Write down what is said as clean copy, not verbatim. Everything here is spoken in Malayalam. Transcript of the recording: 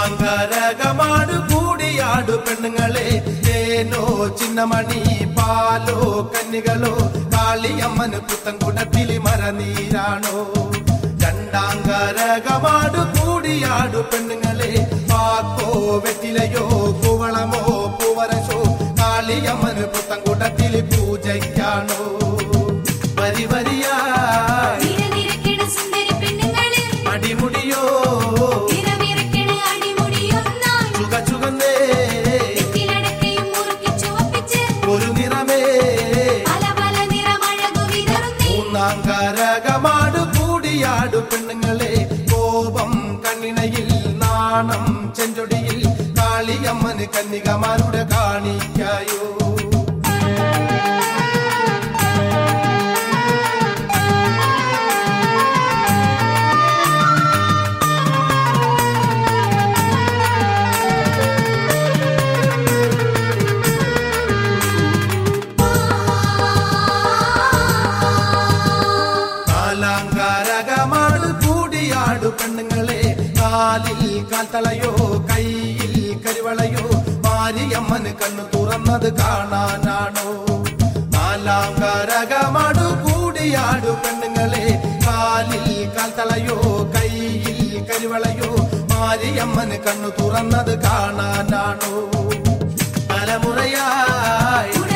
ഒന്നാങ്കരകമാട് കൂടിയാടു പെണ്ണുങ്ങളെ തേനോ ചിന്നമണി പാലോ കന്നികളോ കാളിയമ്മന് പുത്തൻകുടത്തിലി മരനീരാണോ രണ്ടാങ്കരകമാട് കൂടിയാടു പെണ്ണുങ്ങളെ പാക്കോ വെറ്റിലയോ കുവളമോ പൂവരശോ കാളിയമ്മന് പുത്തൻകുടത്തിലി പൂജയ്ക്കാണോ വരി വരിയായി അടിമുടിയോ ചുകചുകന്നേ ഒരു നിറമേ മൂന്നാങ്കരകമാട് കൂടിയാടു പെണ്ണുങ്ങളെ കോപം കണ്ണിണയിൽ നാണം ചെഞ്ചൊടിയിൽ കാളിയമ്മന് കന്യകമാരുടെ കാണിക്കായോ നാലാങ്കരകമാട് കൂടിയാടു പെണ്ണുങ്ങളെ കാലിൽ കാൽത്തളയോ കയ്യിൽ കരിവളയോ മാരിയമ്മന് കണ്ണു തുറന്നത് കാണാനാണോ നാലാങ്കരകമാട് കൂടിയാടു പെണ്ണുങ്ങളെ കാലിൽ കാൽത്തളയോ കയ്യിൽ കരിവളയോ മാരിയമ്മന് കണ്ണു തുറന്നത് കാണാനാണോ തലമുറയായി